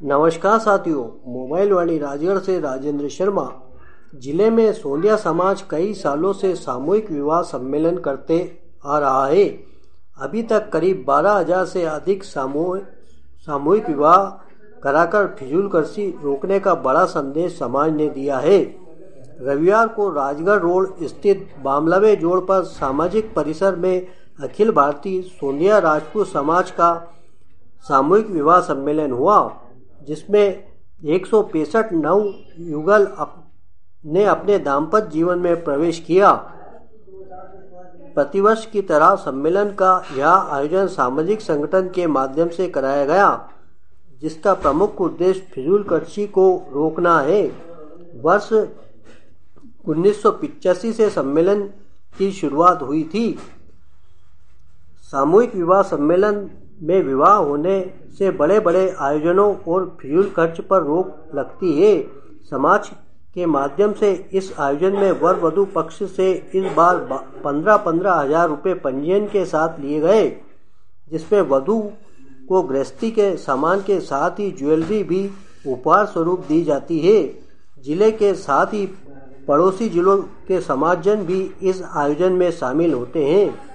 नमस्कार साथियों, मोबाइल वाली राजगढ़ से राजेंद्र शर्मा। जिले में सोंदिया समाज कई सालों से सामूहिक विवाह सम्मेलन करते आ रहा है। अभी तक करीब 12,000 से अधिक सामूहिक विवाह कराकर फिजूलखर्ची रोकने का बड़ा संदेश समाज ने दिया है। रविवार को राजगढ़ रोड स्थित बामलवे जोड़ पर सामाजिक परिसर में अखिल भारतीय सोंदिया राजपूत समाज का सामूहिक विवाह सम्मेलन हुआ, जिसमें 165 नव युगल ने अपने दाम्पत्य जीवन में प्रवेश किया। प्रतिवर्ष की तरह सम्मेलन का यह आयोजन सामाजिक संगठन के माध्यम से कराया गया, जिसका प्रमुख उद्देश्य फिजूलखर्ची को रोकना है। वर्ष 1985 से सम्मेलन की शुरुआत हुई थी। सामूहिक विवाह सम्मेलन में विवाह होने से बड़े बड़े आयोजनों और फिजूल खर्च पर रोक लगती है। समाज के माध्यम से इस आयोजन में वर वधू पक्ष से इस बार 15-15 हजार रुपये पंजीयन के साथ लिए गए, जिसमें वधू को गृहस्थी के सामान के साथ ही ज्वेलरी भी उपहार स्वरूप दी जाती है। जिले के साथ ही पड़ोसी जिलों के समाजजन भी इस आयोजन में शामिल होते हैं।